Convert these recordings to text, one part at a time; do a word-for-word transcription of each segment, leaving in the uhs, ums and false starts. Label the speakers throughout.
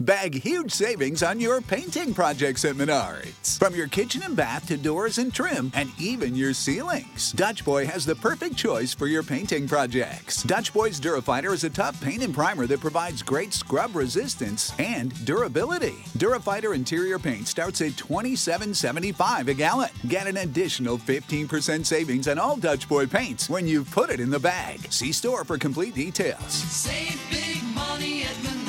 Speaker 1: Bag huge savings on your painting projects at Menards. From your kitchen and bath to doors and trim, and even your ceilings, Dutch Boy has the perfect choice for your painting projects. Dutch Boy's Durafighter is a tough paint and primer that provides great scrub resistance and durability. Durafighter interior paint starts at twenty-seven seventy-five a gallon. Get an additional fifteen percent savings on all Dutch Boy paints when you put it in the bag. See store for complete details.
Speaker 2: Save big money at Menards.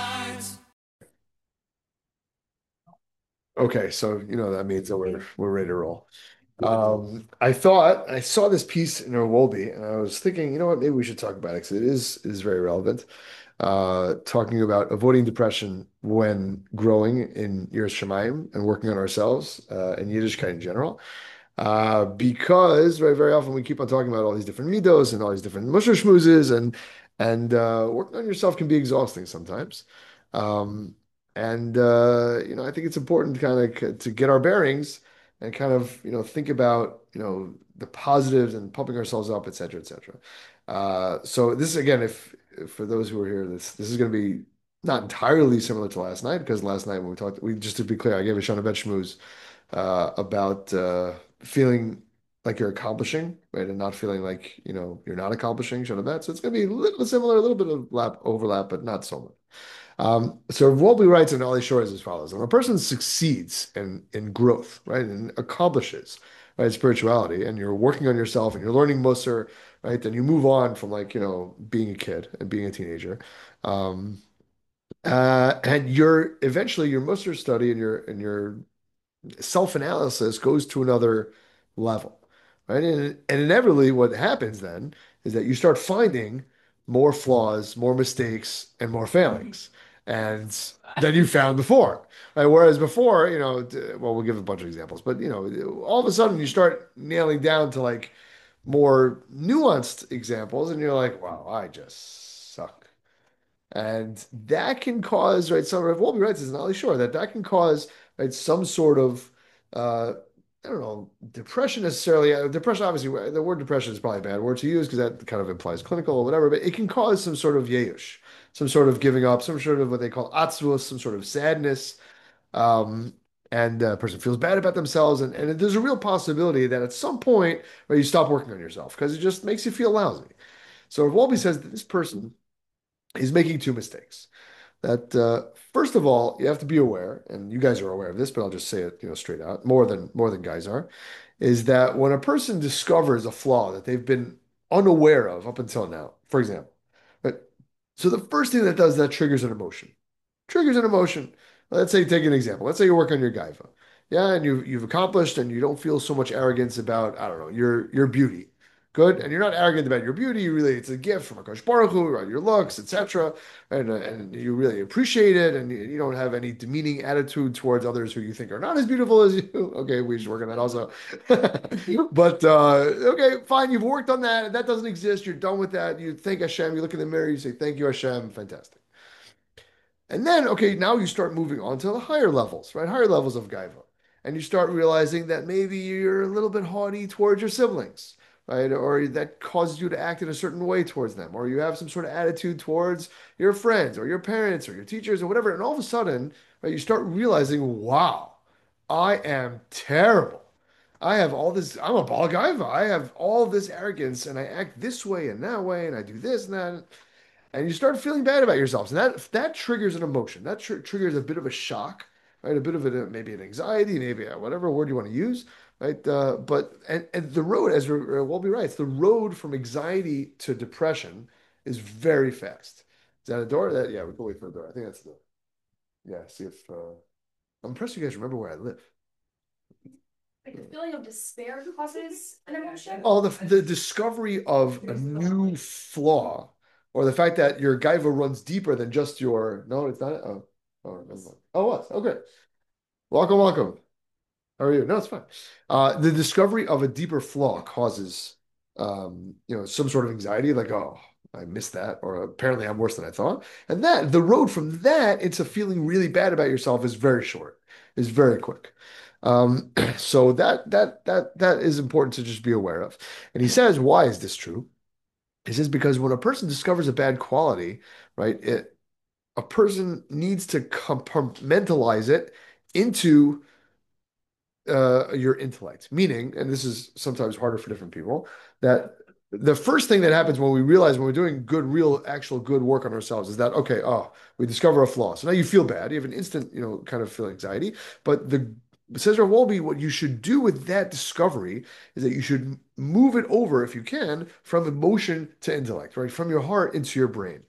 Speaker 3: Okay, so you know that means that we're we're ready to roll. Um, I thought I saw this piece in Wolbe, and I was thinking, you know what, maybe we should talk about it because it is it is very relevant. Uh, talking about avoiding depression when growing in Yiras Shamayim and working on ourselves uh, and Yiddishkeit in general. Uh, because very very often we keep on talking about all these different midos and all these different musher schmoozes, and and uh, working on yourself can be exhausting sometimes. Um, and uh, you know, I think it's important to kind of to get our bearings and kind of, you know, think about, you know, the positives and pumping ourselves up, et cetera, et cetera. Uh, so this is again, if, if for those who are here, this this is going to be not entirely similar to last night, because last night when we talked, we just to be clear, I gave a Shana Bet Shmooze uh, about uh, feeling like you're accomplishing, right, and not feeling like, you know, you're not accomplishing Shana Bet. So it's going to be a little similar, a little bit of lap overlap, but not so much. Um, so Wolbe writes in Ali Shore as follows: when a person succeeds in in growth, right, and accomplishes, right, spirituality, and you're working on yourself and you're learning Musar, right, then you move on from, like, you know, being a kid and being a teenager. Um, uh, and you're eventually your Musar study and your and your self-analysis goes to another level, right? And, and inevitably what happens then is that you start finding more flaws, more mistakes, and more failings. And than you found before, right? Whereas before, you know, d- well, we'll give a bunch of examples, but you know, all of a sudden you start nailing down to like more nuanced examples, and you're like, wow, I just suck. And that can cause, right, some of Wolbe writes is not really sure that that can cause, right, some sort of, uh, I don't know, depression necessarily. Uh, Depression, obviously, the word depression is probably a bad word to use because that kind of implies clinical or whatever, but it can cause some sort of yeush, some sort of giving up, some sort of what they call atzvus, some sort of sadness. Um, and a person feels bad about themselves. And, and there's a real possibility that at some point, where you stop working on yourself because it just makes you feel lousy. So Wolbe says that this person is making two mistakes. That uh, first of all, you have to be aware, and you guys are aware of this, but I'll just say it, you know, straight out, more than more than guys are, is that when a person discovers a flaw that they've been unaware of up until now, for example, right? So the first thing that does that triggers an emotion. Triggers an emotion. Let's say, take an example. Let's say you work on your gaiva. Yeah, and you you've accomplished and you don't feel so much arrogance about, I don't know, your your beauty. Good. And you're not arrogant about your beauty. You really, it's a gift from Akash Baruch Hu, right? Your looks, et cetera. And, uh, and you really appreciate it. And you, you don't have any demeaning attitude towards others who you think are not as beautiful as you. Okay, we should work on that also. But uh, okay, fine. You've worked on that. That doesn't exist. You're done with that. You thank Hashem. You look in the mirror. You say, thank you, Hashem. Fantastic. And then, okay, now you start moving on to the higher levels, right? Higher levels of Gaiva. And you start realizing that maybe you're a little bit haughty towards your siblings, right? Or that causes you to act in a certain way towards them. Or you have some sort of attitude towards your friends or your parents or your teachers or whatever. And all of a sudden, right, you start realizing, wow, I am terrible. I have all this, I'm a Baal Gaiva. I have all this arrogance and I act this way and that way and I do this and that, and you start feeling bad about yourselves, and that that triggers an emotion. That tr triggers a bit of a shock, right? A bit of a, maybe an anxiety, maybe a, whatever word you want to use, right? Uh, but and, and the road, as Wolbe writes, the road from anxiety to depression is very fast. Is that a door? That, yeah, we can wait for a door. I think that's the, yeah. See if uh, I'm impressed you guys remember where I live.
Speaker 4: Like the feeling of despair causes an emotion.
Speaker 3: Oh, the the discovery of a new flaw, or the fact that your gaiva runs deeper than just your. No, it's not. Oh, oh, never mind. Oh, it was. Okay. Welcome, welcome. How are you? No, it's fine. Uh, the discovery of a deeper flaw causes, um, you know, some sort of anxiety, like, oh, I missed that, or apparently I'm worse than I thought. And that the road from that into feeling really bad about yourself is very short, is very quick. Um, so that that that that is important to just be aware of. And he says, why is this true? He says because when a person discovers a bad quality, right, it a person needs to compartmentalize it into uh, your intellect. Meaning, and this is sometimes harder for different people, that the first thing that happens when we realize when we're doing good, real, actual good work on ourselves is that, okay, oh, we discover a flaw. So now you feel bad. You have an instant, you know, kind of feel anxiety. But the says Rav Wolbe, what you should do with that discovery is that you should move it over, if you can, from emotion to intellect, right? From your heart into your brain.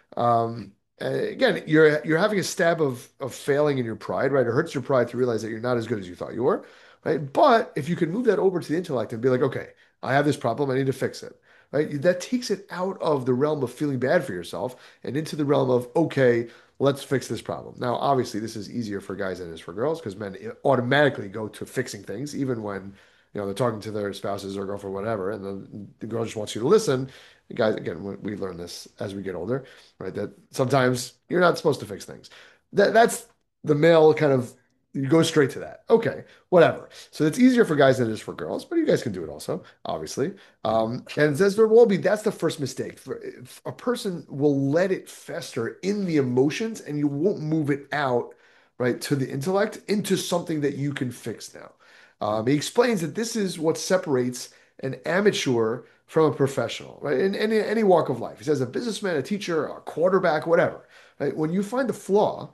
Speaker 3: Um, uh, again, you're you're having a stab of of failing in your pride, right? It hurts your pride to realize that you're not as good as you thought you were, right? But if you can move that over to the intellect and be like, okay, I have this problem, I need to fix it, right? That takes it out of the realm of feeling bad for yourself and into the realm of, okay, let's fix this problem. Now, obviously, this is easier for guys than it is for girls because men automatically go to fixing things, even when you know they're talking to their spouses or girlfriend, or whatever, and the, the girl just wants you to listen. Guys, again, we we learn this as we get older, right? That sometimes you're not supposed to fix things. That that's the male kind of you go straight to that. Okay, whatever. So it's easier for guys than it is for girls, but you guys can do it also, obviously. Um, and it says there will be that's the first mistake. For, a person will let it fester in the emotions, and you won't move it out right to the intellect into something that you can fix now. Um, he explains that this is what separates an amateur from a professional, right? In any any walk of life. He says a businessman, a teacher, a quarterback, whatever. Right? When you find a flaw,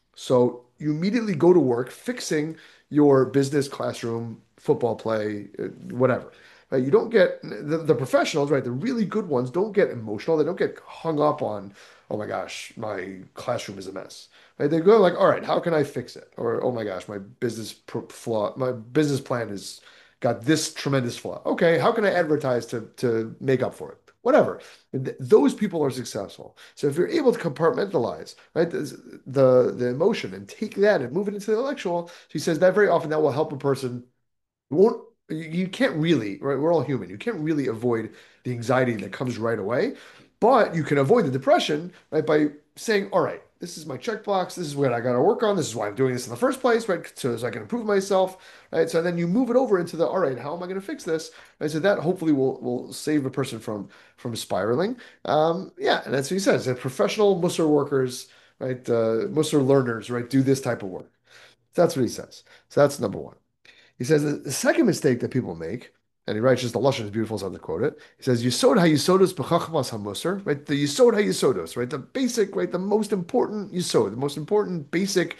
Speaker 3: so you immediately go to work fixing your business, classroom, football play, uh, whatever. Right? You don't get the, the professionals, right? The really good ones don't get emotional. They don't get hung up on, oh my gosh, my classroom is a mess. Right? They go like, all right, how can I fix it? Or oh my gosh, my business pro- flaw, my business plan is got this tremendous flaw. Okay, how can I advertise to to make up for it? Whatever. Th- those people are successful. So if you're able to compartmentalize, right, the the, the emotion and take that and move it into the intellectual, she says that very often that will help a person. You won't you, you can't really, right? We're all human. You can't really avoid the anxiety that comes right away, but you can avoid the depression, right, by saying, all right, this is my checkbox. This is what I got to work on. This is why I'm doing this in the first place, right? So, so I can improve myself, right? So then you move it over into the, all right, how am I going to fix this? Right? So that hopefully will will save a person from from spiraling. Um, yeah, and that's what he says. That professional Musser workers, right? Uh, Musser learners, right? Do this type of work. That's what he says. So that's number one. He says the second mistake that people make, and he writes just the Lashon is beautiful, so I have to quote it. He says, Yisod ha-Yisodos b'chachmas ha-Musar, right? The Yisod ha-Yisodos, right? The basic, right? The most important Yisod, the most important basic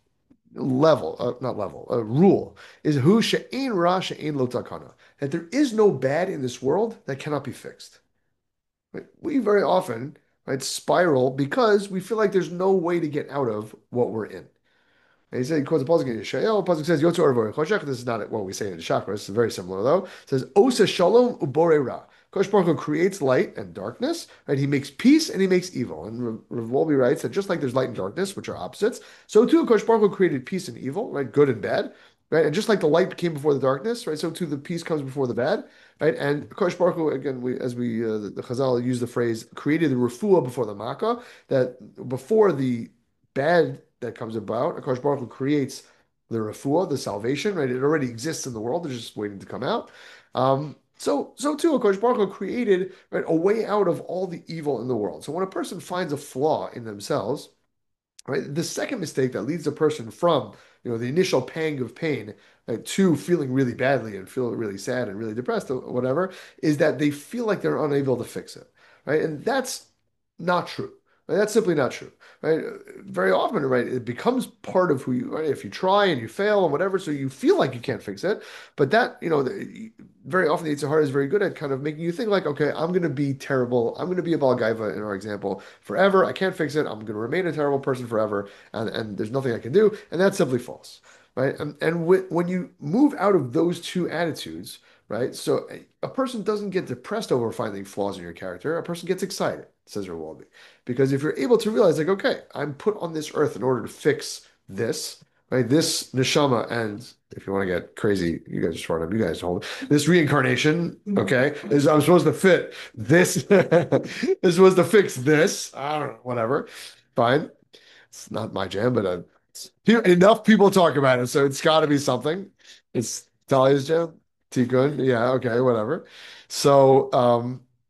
Speaker 3: level, uh, not level, uh, rule is hu she'ein ra she'ein lo takana. That there is no bad in this world that cannot be fixed. Right? We very often, right, spiral because we feel like there's no way to get out of what we're in. And he said, he quotes a pasuk in Yeshayahu. The pasuk says, "Yotzu Arvo Choshech." This is not what we say in the chakras. It's very similar though. It says, "Osa Shalom Ubore Ra." Kosh Baruch Hu creates light and darkness, right? He makes peace and he makes evil. And Rav Wolbe writes that just like there's light and darkness, which are opposites, so too Kosh Baruch Hu created peace and evil, right? Good and bad, right? And just like the light came before the darkness, right? So too the peace comes before the bad, right? And Kosh Baruch Hu, again, we, as we uh, the, the Chazal use the phrase, created the refuah before the makkah, that before the bad that comes about, Kosh Baruch Hu creates the refuah, the salvation, right? It already exists in the world. It's just waiting to come out. Um, so, so too, Kosh Baruch Hu created right, a way out of all the evil in the world. So when a person finds a flaw in themselves, right, the second mistake that leads a person from, you know, the initial pang of pain right, to feeling really badly and feel really sad and really depressed or whatever, is that they feel like they're unable to fix it, right? And that's not true. Right? That's simply not true. Right? Very often, right, it becomes part of who you are. Right? If you try and you fail and whatever, so you feel like you can't fix it. But that, you know, the, very often the Yetzer Hara is very good at kind of making you think like, okay, I'm going to be terrible. I'm going to be a Baal Gaiva in our example forever. I can't fix it. I'm going to remain a terrible person forever, and, and there's nothing I can do. And that's simply false, right? And, and when you move out of those two attitudes, right? So a person doesn't get depressed over finding flaws in your character. A person gets excited, says Rav Wolbe. Because if you're able to realize, like, okay, I'm put on this earth in order to fix this, right? This neshama, and if you want to get crazy, you guys just run up, you guys hold this reincarnation, okay? Is I'm supposed to fit this, this was supposed to fix this. I don't know, whatever. Fine. It's not my jam, but uh, here, enough people talk about it, so it's got to be something. It's Talia's jam, Tikkun, yeah, okay, whatever. So, um,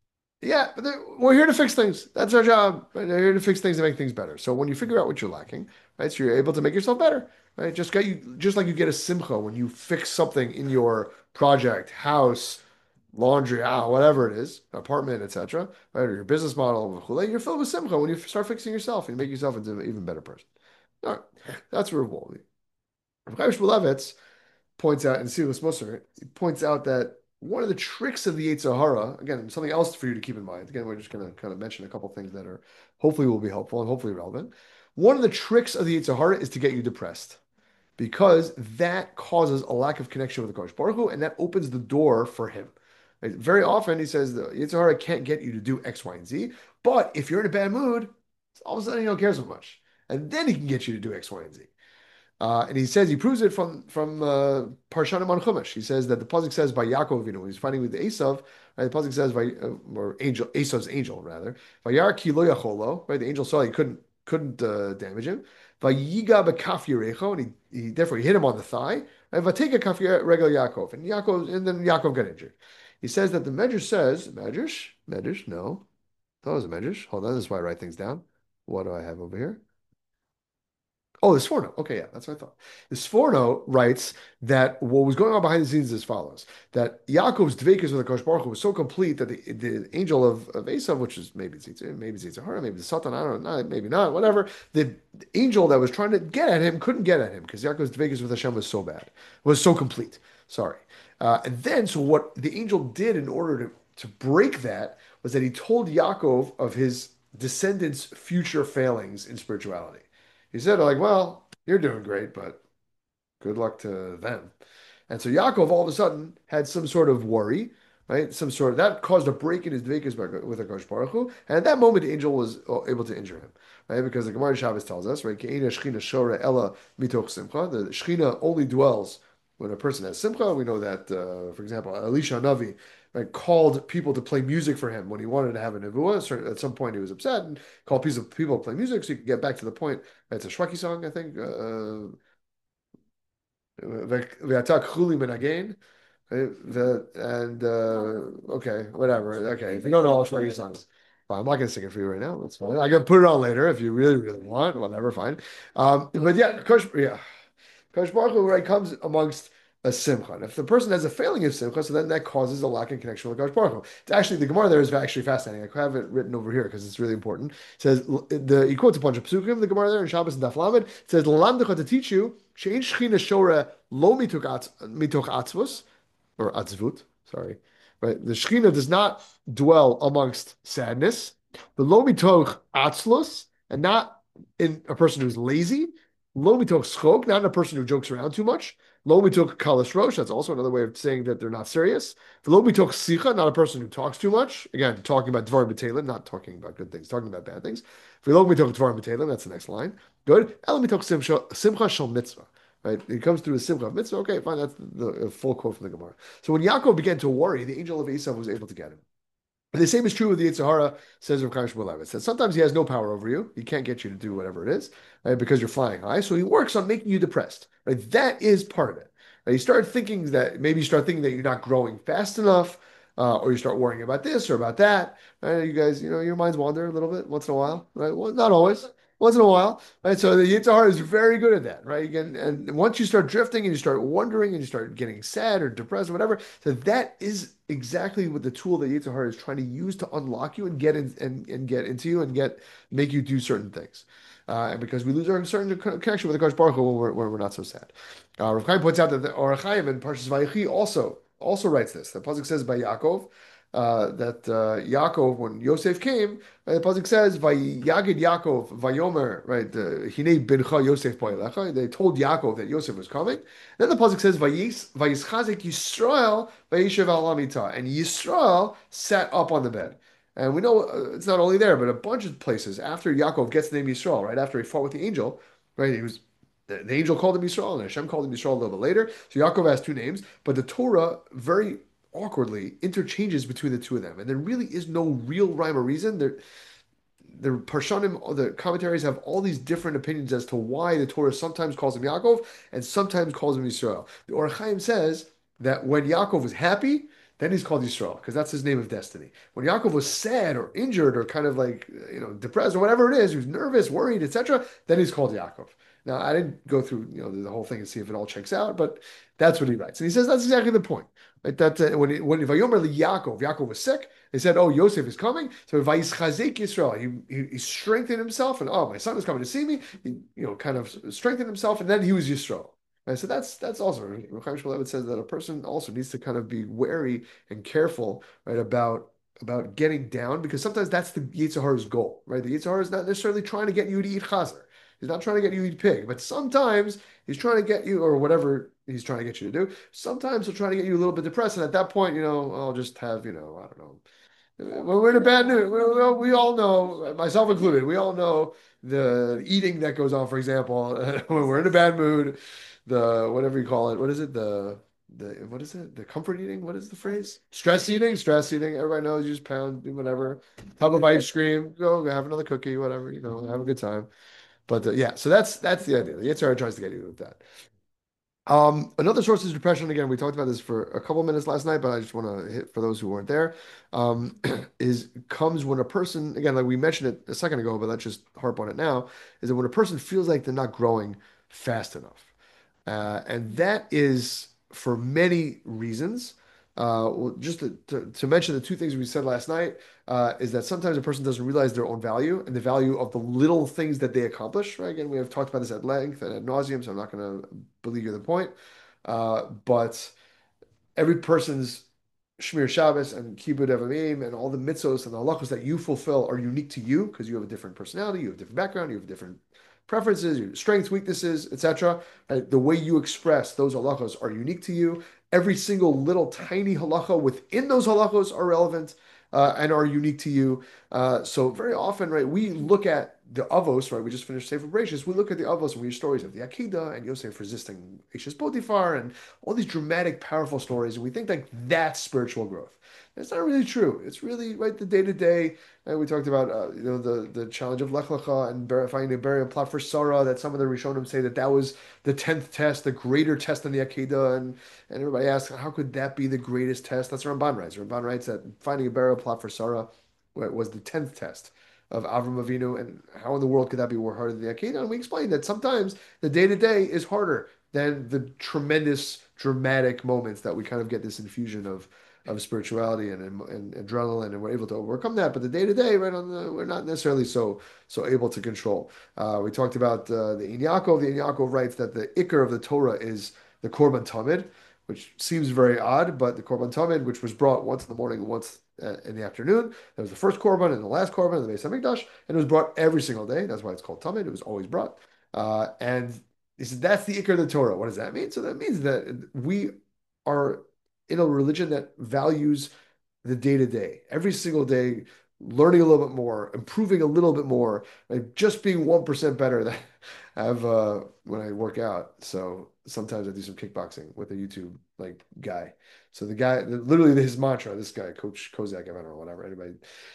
Speaker 3: Yeah, but we're here to fix things. That's our job. Right? We're here to fix things and make things better. So when you figure out what you're lacking, right, so you're able to make yourself better, right? Just get you, just like you get a simcha when you fix something in your project, house, laundry, ah, whatever it is, apartment, et cetera, right, or your business model, you're filled with simcha when you start fixing yourself and you make yourself into an even better person. All right, that's where we'll be. Chaim Shmulevitz points out in Silas Musar, he points out that one of the tricks of the Yetzer Hara, again, something else for you to keep in mind. Again, we're just going to kind of mention a couple things that are hopefully will be helpful and hopefully relevant. One of the tricks of the Yetzer Hara is to get you depressed because that causes a lack of connection with the Kodesh Baruch Hu, and that opens the door for him. Right? Very often he says the Yetzer Hara can't get you to do X, Y, and Z, but if you're in a bad mood, all of a sudden he don't care so much. And then he can get you to do X, Y, and Z. Uh, and he says he proves it from from uh, Parshanim on Chumash. He says that the pasuk says by Yaakov, you know, when he's fighting with Esav, right? The pasuk says by uh, or angel Esav's angel rather. Vayar ki lo yacholo, right? The angel saw he couldn't couldn't uh, damage him. Vayiga bekaf Yerecho, and he, he therefore he hit him on the thigh. And vateka kaf regel Yaakov, and Yaakov and then Yaakov got injured. He says that the Medrash says Medrash Medrash no, that was a Medrash. Hold on, this is why I write things down. What do I have over here? Oh, the Sforno. Okay, yeah, that's what I thought. The Sforno writes that what was going on behind the scenes is as follows: that Yaakov's dvekas with the Kosh Baruch Hu was so complete that the, the angel of, of Esav, which is maybe Tzitz, maybe Tzitz maybe the Satan, I don't know, maybe not, whatever. The, the angel that was trying to get at him couldn't get at him because Yaakov's dvekas with Hashem was so bad, was so complete. Sorry. Uh, and then, so what the angel did in order to to break that was that he told Yaakov of his descendants' future failings in spirituality. He said, like, well, you're doing great, but good luck to them. And so Yaakov all of a sudden had some sort of worry, right? Some sort of that caused a break in his dvekas with Hakadosh Baruch Hu, and at that moment the angel was able to injure him, right? Because the Gemara Shabbos tells us, right? Ke'ena shchina shora ella mitoch simcha. The shchina only dwells when a person has simcha. We know that, uh, for example, Elisha Navi, right, called people to play music for him when he wanted to have a nevuah. So at some point he was upset and called people to play music so he could get back to the point. It's a Shweki song, I think. Uh, V'atak chuli min again. The and uh, okay, whatever. Okay, if you don't know all Shweki songs, fine. I'm not gonna sing it for you right now. That's fine. I can put it on later if you really, really want. Whatever, fine. Um, but yeah, Kosh, yeah, Kosh Baruch Hu, right, comes amongst a simcha. And if the person has a failing of simcha, so then that causes a lack of connection with Kosh Baruch Hu. It's actually, the Gemara there is actually fascinating. I have it written over here because it's really important. It says, the, he quotes a bunch of psukim, the Gemara there in Shabbos and Daf Lamed. It says, "L'lamdecha to teach you, she'en shchina shora lo mitoch atzvus, or atzvut, sorry. Right? The Shekhinah does not dwell amongst sadness. The lo mitoch atzlus, and not in a person who's lazy. Lo mitoch schok, not in a person who jokes around too much. Lo mitoch kalas rosh, that's also another way of saying that they're not serious. Lo mitoch sicha, not a person who talks too much. Again, talking about dvarim b'telim, not talking about good things, talking about bad things. Lo mitoch dvarim b'telim, that's the next line. Good. El mitoch simcha shel mitzvah. Right? It comes through a simcha of mitzvah. Okay, fine. That's the, the full quote from the Gemara. So when Yaakov began to worry, the angel of Esav was able to get him. And the same is true with the Yetzer Hara, says Rav Chaim Shmulevitz, that sometimes he has no power over you. He can't get you to do whatever it is, right, because you're flying high. So he works on making you depressed. Right? That is part of it. Right? You start thinking that, maybe you start thinking that you're not growing fast enough, uh, or you start worrying about this or about that. Right? You guys, you know, your minds wander a little bit once in a while, right? Well, not always. Once in a while, right? So the Yetzer Hara is very good at that, right? And, and once you start drifting and you start wondering and you start getting sad or depressed or whatever, so that is exactly what the tool that Yetzer Hara is trying to use to unlock you and get in and, and get into you and get make you do certain things. Uh, and because we lose our certain connection with the Kodesh Baruch Hu when we're, when we're not so sad. Uh, Rav Chaim points out that the Or HaChaim in Parshas Vayechi also also writes this. The pasuk says by Yaakov. Uh, that uh, Yaakov, when Yosef came, right, the pasuk says, "Vayagid Yaakov, Vayomer," right? Hinei bincha Yosef po'elecha. They told Yaakov that Yosef was coming. Then the pasuk says, "Vayis Vayischazik Yisrael Vayishev al hamita," and Yisrael sat up on the bed. And we know uh, it's not only there, but a bunch of places after Yaakov gets the name Yisrael, right after he fought with the angel, right? He was the, the angel called him Yisrael, and Hashem called him Yisrael a little bit later. So Yaakov has two names, but the Torah very awkwardly interchanges between the two of them, and there really is no real rhyme or reason. There, the Parshanim, the commentaries have all these different opinions as to why the Torah sometimes calls him Yaakov and sometimes calls him Yisrael. The Or HaChaim says that when Yaakov was happy, then he's called Yisrael because that's his name of destiny. When Yaakov was sad or injured or kind of like you know depressed or whatever it is, he was nervous, worried, et cetera, then he's called Yaakov. Now I didn't go through you know the, the whole thing and see if it all checks out, but that's what he writes, and he says that's exactly the point. Right? That uh, when he, when Vayomer li Yaakov, Yaakov was sick. They said, "Oh, Yosef is coming." So Vayischazek Yisrael, he, he he strengthened himself, and oh, my son is coming to see me. He you know kind of strengthened himself, and then he was Yisrael. Right? So that's that's also Chaim Shmulevitz says that a person also needs to kind of be wary and careful, right, about about getting down because sometimes that's the Yetzer Hara's goal, right? The Yetzer Hara is not necessarily trying to get you to eat chazer. He's not trying to get you to eat pig, but sometimes he's trying to get you, or whatever he's trying to get you to do. Sometimes he'll try to get you a little bit depressed, and at that point, you know, I'll just have, you know, I don't know. When we're in a bad mood, we, we, we all know, myself included, we all know the eating that goes on. For example, when we're in a bad mood, the whatever you call it, what is it? The the what is it? The comfort eating? What is the phrase? Stress eating. Stress eating. Everybody knows. You just pound, do whatever. Tub of ice cream. Go have another cookie. Whatever. You know, have a good time. But uh, yeah, so that's that's the idea. The Yetzer Hara tries to get you with that. Um, another source is depression. Again, we talked about this for a couple minutes last night, but I just want to hit for those who weren't there. Um, is comes when a person, again, like we mentioned it a second ago, but let's just harp on it now, is that when a person feels like they're not growing fast enough. Uh, and that is for many reasons. Uh, well, just to, to, to mention the two things we said last night uh, is that sometimes a person doesn't realize their own value and the value of the little things that they accomplish. Right? Again, we have talked about this at length and ad nauseum, so I'm not going to belabor the point. Uh, but every person's Shmir Shabbos and Kibbud Evamim and all the mitzvos and the halachos that you fulfill are unique to you because you have a different personality, you have a different background, you have different preferences, your strengths, weaknesses, et cetera. Right? The way you express those halachos are unique to you. Every single little tiny halacha within those halachos are relevant uh, and are unique to you. Uh, so very often, right, we look at the avos, right? We just finished Sefer Bereshis. We look at the avos and we hear stories of the Akedah and Yosef resisting Ishes Potiphar and all these dramatic, powerful stories, and we think like that's spiritual growth. That's not really true. It's really right the day to day. And we talked about uh, you know the the challenge of Lech Lecha and bar- finding a burial plot for Sarah. That some of the Rishonim say that that was the tenth test, the greater test than the Akedah, and and everybody asks how could that be the greatest test? That's what Ramban writes. Ramban writes that finding a burial plot for Sarah was the tenth test of Avram Avinu, and how in the world could that be more harder than the Akedah? And we explained that sometimes the day to day is harder than the tremendous dramatic moments that we kind of get this infusion of of spirituality and, and, and adrenaline, and we're able to overcome that. But the day to day, right on the, we're not necessarily so so able to control. Uh, we talked about uh, the Ein Yaakov. The Ein Yaakov writes that the ikar of the Torah is the Korban Tamid, which seems very odd, but the Korban Tamid, which was brought once in the morning and once uh, in the afternoon, that was the first Korban and the last Korban in the Beis Hamikdash, and it was brought every single day. That's why it's called Tamid. It was always brought. Uh, and he said that's the ikar of the Torah. What does that mean? So that means that we are in a religion that values the day to day, every single day, learning a little bit more, improving a little bit more, like just being one percent better than I have uh, when I work out. So sometimes I do some kickboxing with a YouTube like guy. So the guy, literally his mantra, this guy, Coach Kozak, I don't know, whatever, anybody,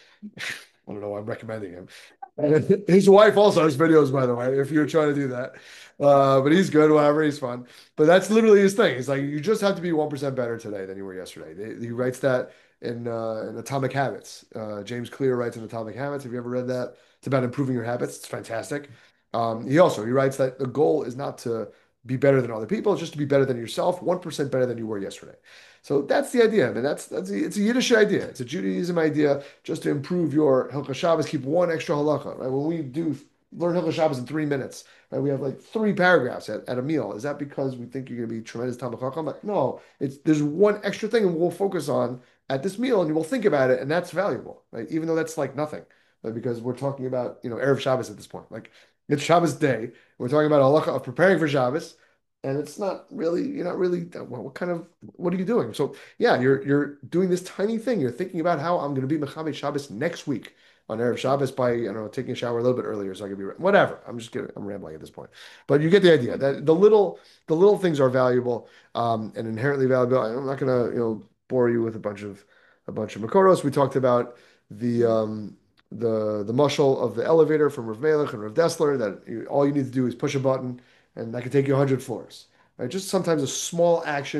Speaker 3: I don't know why I'm recommending him. And his wife also has videos, by the way, if you're trying to do that. Uh, but he's good, whatever, he's fun. But that's literally his thing. He's like, you just have to be one percent better today than you were yesterday. He writes that in, uh, in Atomic Habits. Uh, James Clear writes in Atomic Habits. Have you ever read that? It's about improving your habits. It's fantastic. Um, he also, he writes that the goal is not to be better than other people, it's just to be better than yourself, one percent better than you were yesterday. So that's the idea. I mean, that's that's a, it's a Yiddish idea. It's a Judaism idea just to improve your Hilchah Shabbos, keep one extra halacha. Right? When we do learn Hilchah Shabbos in three minutes, right? We have like three paragraphs at, at a meal. Is that because we think you're going to be tremendous Talmid Chacham? But no, it's there's one extra thing and we'll focus on at this meal and you will think about it, and that's valuable, right? Even though that's like nothing, right? Because we're talking about, you know, Erev Shabbos at this point. Like it's Shabbos day. We're talking about halacha of preparing for Shabbos. And it's not really, you're not really, well, what kind of, what are you doing? So yeah, you're you're doing this tiny thing. You're thinking about how I'm going to be Mechabed Shabbos next week on Erev Shabbos by, I don't know, taking a shower a little bit earlier so I can be, whatever. I'm just kidding. I'm rambling at this point. But you get the idea that the little, the little things are valuable um, and inherently valuable. I'm not going to, you know, bore you with a bunch of, a bunch of Makoros. We talked about the, um, the, the mushal of the elevator from Rav Melech and Rav Dessler that you, all you need to do is push a button and that could take you one hundred floors. Right? Just sometimes a small action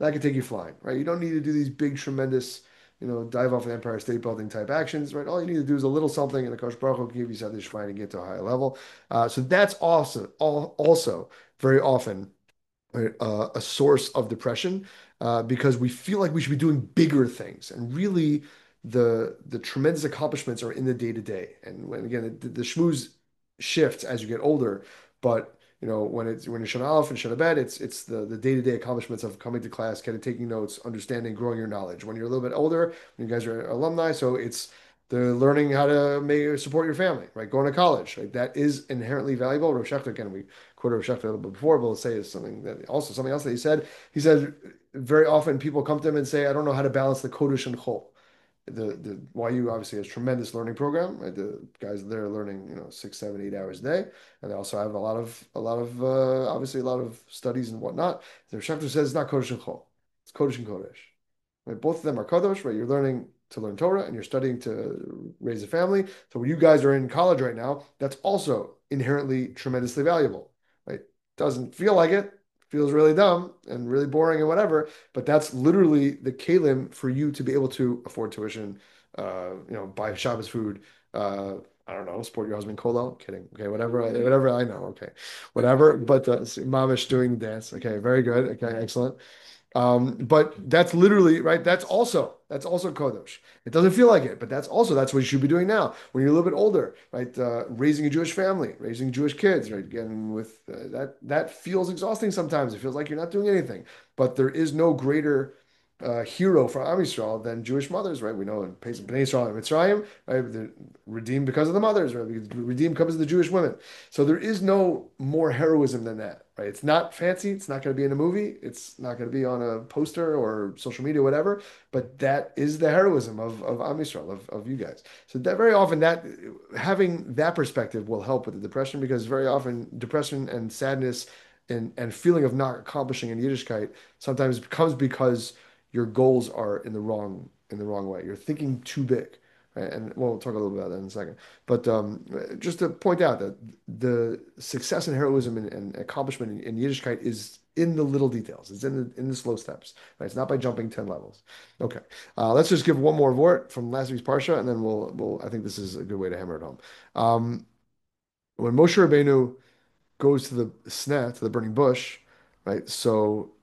Speaker 3: that can take you flying, right? You don't need to do these big, tremendous, you know, dive off an Empire State Building type actions, right? All you need to do is a little something, and the Kosh Baruch Hu can give you something to and get to a higher level. Uh, so that's also, all, also very often right, uh, a source of depression uh, because we feel like we should be doing bigger things, and really the the tremendous accomplishments are in the day to day. And when again the, the schmooze shifts as you get older, but you know when it's when you're Shana Aleph and Shana Bet, it's it's the the day to day accomplishments of coming to class, kind of taking notes, understanding, growing your knowledge. When you're a little bit older, when you guys are alumni, so it's the learning how to make support your family, right? Going to college, right? That is inherently valuable. Rosh Hashanah, again, we quoted Rosh Hashanah a little bit before, but let's say is something that also something else that he said. He said very often people come to him and say, I don't know how to balance the Kodesh and Chol. The the Y U obviously has tremendous learning program, right? The guys there are learning, you know, six, seven, eight hours a day, and they also have a lot of a lot of uh, obviously a lot of studies and whatnot. The Shachar says it's not Kodesh and Chol, it's Kodesh and Kodesh. Right? Both of them are Kodesh, right? You're learning to learn Torah and you're studying to raise a family. So when you guys are in college right now, that's also inherently tremendously valuable, right? Doesn't feel like it, feels really dumb and really boring and whatever, but that's literally the kalim for you to be able to afford tuition, uh, you know, buy Shabbos food, uh, I don't know, support your husband Kolo. Kidding. Okay, whatever, whatever I know. Okay, whatever. But uh, mamish doing the dance. Okay, very good. Okay, excellent. Um, but that's literally right. That's also that's also kodesh. It doesn't feel like it, but that's also that's what you should be doing now when you're a little bit older, right? Uh, raising a Jewish family, raising Jewish kids, right? Again, with uh, that that feels exhausting sometimes. It feels like you're not doing anything, but there is no greater uh, hero for Am Yisrael than Jewish mothers, right? We know in Bnei Yisrael and Mitzrayim, right? They're redeemed because of the mothers, right? Redeemed because of the Jewish women. So there is no more heroism than that, right? It's not fancy. It's not going to be in a movie. It's not going to be on a poster or social media, whatever. But that is the heroism of of Am Yisrael, of, of you guys. So that very often that having that perspective will help with the depression because very often depression and sadness and and feeling of not accomplishing in Yiddishkeit sometimes comes because your goals are in the wrong in the wrong way. You're thinking too big. Right? And well, we'll talk a little bit about that in a second. But um, just to point out that the success and heroism and, and accomplishment in, in Yiddishkeit is in the little details. It's in the in the slow steps. Right? It's not by jumping ten levels. Okay. Uh, let's just give one more word from last week's parsha, and then we'll we'll. I think this is a good way to hammer it home. Um, when Moshe Rabbeinu goes to the sneh, to the burning bush, right? So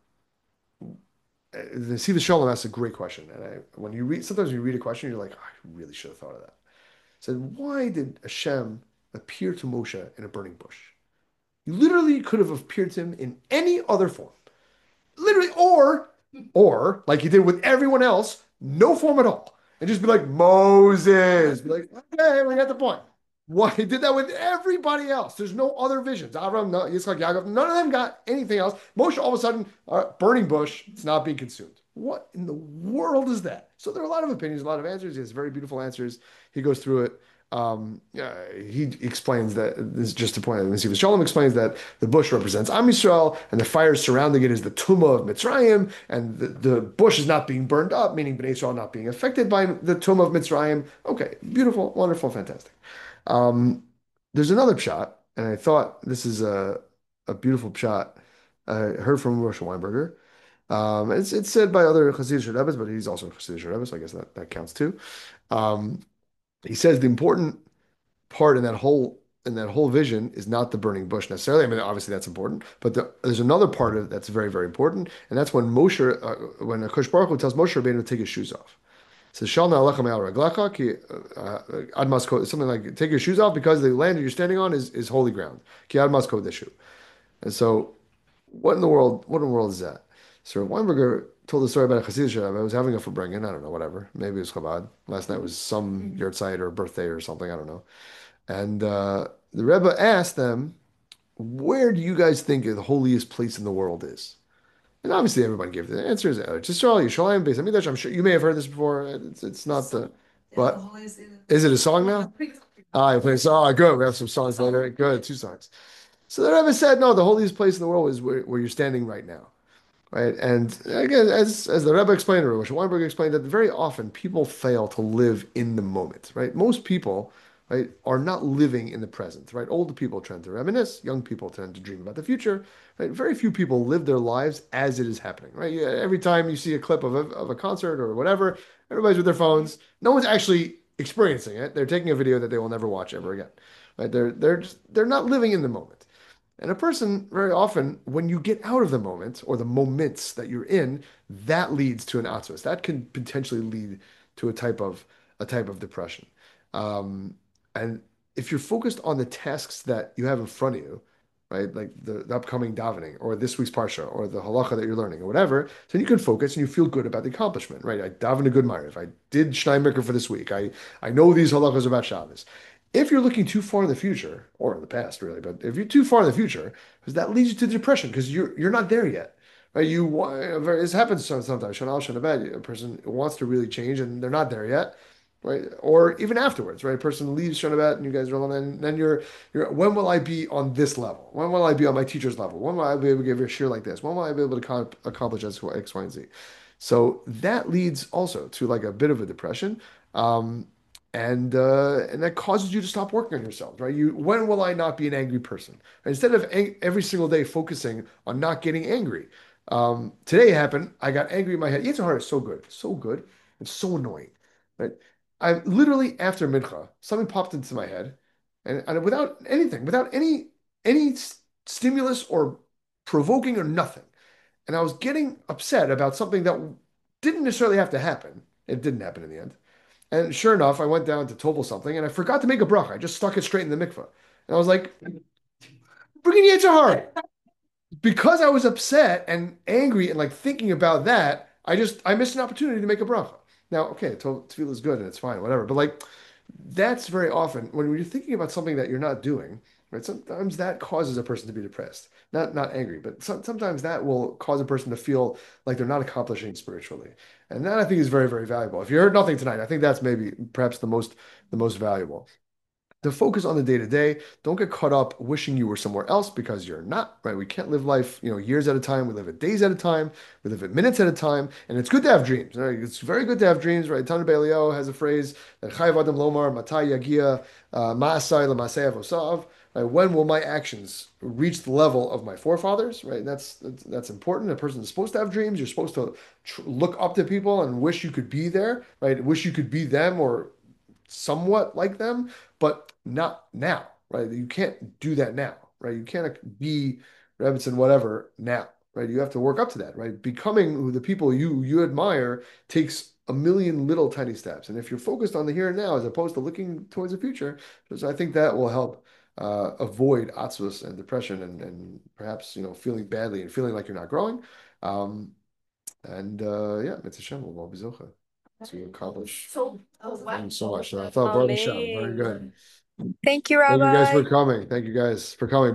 Speaker 3: the Siva Shalom asks a great question, and I, when you read, sometimes when you read a question, you're like, oh, I really should have thought of that. Said, why did Hashem appear to Moshe in a burning bush? He literally could have appeared to him in any other form, literally, or or like he did with everyone else, no form at all, and just be like Moses, be like, okay, we got the point. Why he did that with everybody else? There's no other visions. Avram, no, Yitzchak, Yaakov, none of them got anything else. Moshe, all of a sudden, uh, burning bush, it's not being consumed. What in the world is that? So there are a lot of opinions, a lot of answers. He has very beautiful answers. He goes through it. Um, uh, he explains that this is just a point. Mesilas Shalom explains that the bush represents Am Yisrael, and the fire surrounding it is the tumah of Mitzrayim, and the, the bush is not being burned up, meaning Bnei Yisrael not being affected by the tumah of Mitzrayim. Okay, beautiful, wonderful, fantastic. Um, there's another shot, and I thought this is a a beautiful shot. I heard from Rosh Weinberger. Um, it's it's said by other Hasidic Rebbes, but he's also a Hasidic Rebbe, so I guess that, that counts too. Um, he says the important part in that whole in that whole vision is not the burning bush necessarily. I mean, obviously that's important, but the, there's another part of it that's very very important, and that's when Moshe, uh, when Akash Baruch Hu tells Moshe Rabbeinu to take his shoes off. It says Shalna alecha me'al raglecha ki uh, ad maskot, something like take your shoes off because the land that you're standing on is is holy ground. Ki ad maskot deshu. And so, what in the world? What in the world is that? So Weinberger told the story about a Hasidic Rebbe. I was having a farbrengen. I don't know, whatever. Maybe it was Chabad. Last night was some yahrzeit or birthday or something. I don't know. And uh, the Rebbe asked them, "Where do you guys think the holiest place in the world is?" And obviously, everybody gave the answers. Eretz Yisrael, Yerushalayim, Beis Hamikdash. I'm sure you may have heard this before. It's it's not the, but is it a song now? Ah, you play a song. Good. We have some songs later. Good, two songs. So the Rebbe said, "No, the holiest place in the world is where, where you're standing right now." Right. And again, as as the Rebbe explained, or Rosh Weinberg explained, that very often people fail to live in the moment. Right. Most people right, are not living in the present, right? Older people tend to reminisce, young people tend to dream about the future, right? Very few people live their lives as it is happening, right? You- Every time you see a clip of a, of a concert or whatever, everybody's with their phones. No one's actually experiencing it. They're taking a video that they will never watch ever again, right? They're they're just they're not living in the moment. And a person, very often, when you get out of the moment or the moments that you're in, that leads to an atzvos. That can potentially lead to a type of a type of depression. Um, and if you're focused on the tasks that you have in front of you, right, like the, the upcoming davening or this week's parsha or the halacha that you're learning or whatever, then you can focus and you feel good about the accomplishment, right? I davened a good ma'ariv. I did Shnai Mikra for this week. I I know these halachas about Shabbos. If you're looking too far in the future, or in the past, really, but if you're too far in the future, because that leads you to depression, because you're you're not there yet, right? You want this happens sometimes. Shanal Shanabed, a person wants to really change and they're not there yet, right? Or even afterwards, right? A person leaves Shanabed and you guys are alone, and then you're you're when will I be on this level? When will I be on my teacher's level? When will I be able to give a share like this? When will I be able to co- accomplish X, X, Y, and Z? So that leads also to like a bit of a depression. Um, and uh, and that causes you to stop working on yourself, right? You when will I not be an angry person? Instead of ang- every single day focusing on not getting angry. Um, today happened. I got angry in my head. Yetzer Hara is so good, so good, and so annoying, right? I literally after mincha, something popped into my head, and, and without anything, without any any s- stimulus or provoking or nothing, and I was getting upset about something that didn't necessarily have to happen. It didn't happen in the end. And sure enough, I went down to Tovel something and I forgot to make a bracha. I just stuck it straight in the mikveh. And I was like, bring in Yetzer Hara. Because I was upset and angry and like thinking about that, I just I missed an opportunity to make a bracha. Now, okay, tefillah is good and it's fine, whatever. But like that's very often when you're thinking about something that you're not doing, right? Sometimes that causes a person to be depressed. Not not angry, but some, sometimes that will cause a person to feel like they're not accomplishing spiritually. And that I think is very, very valuable. If you heard nothing tonight, I think that's maybe perhaps the most the most valuable to focus on the day to day. Don't get caught up wishing you were somewhere else because you're not, right? We can't live life, you know, years at a time. We live it days at a time. We live it minutes at a time. And it's good to have dreams, right? It's very good to have dreams, right? Tana B'Eliyahu has a phrase that Chayav Adam Lomar, Matai Yagia, uh, Ma'asai L'Masei Avosav. Right? When will my actions reach the level of my forefathers? Right? That's that's, that's important. A person is supposed to have dreams. You're supposed to tr look up to people and wish you could be there, right? Wish you could be them or somewhat like them, but not now, right? You can't do that now, right? You can't be Rebbitzin whatever now, right? You have to work up to that, right? Becoming who the people you you admire takes a million little tiny steps. And if you're focused on the here and now as opposed to looking towards the future, so I think that will help uh, avoid atzvos and depression and, and perhaps, you know, feeling badly and feeling like you're not growing. Um, and uh, yeah, Mitzvah Shem will be zocha to accomplish.
Speaker 4: So, oh,
Speaker 3: Thank
Speaker 4: wow.
Speaker 3: you so much. And I thought Baruch Hashem, very good.
Speaker 5: Thank you,
Speaker 3: Thank you guys
Speaker 5: Rabbi.
Speaker 3: for coming. Thank you guys for coming.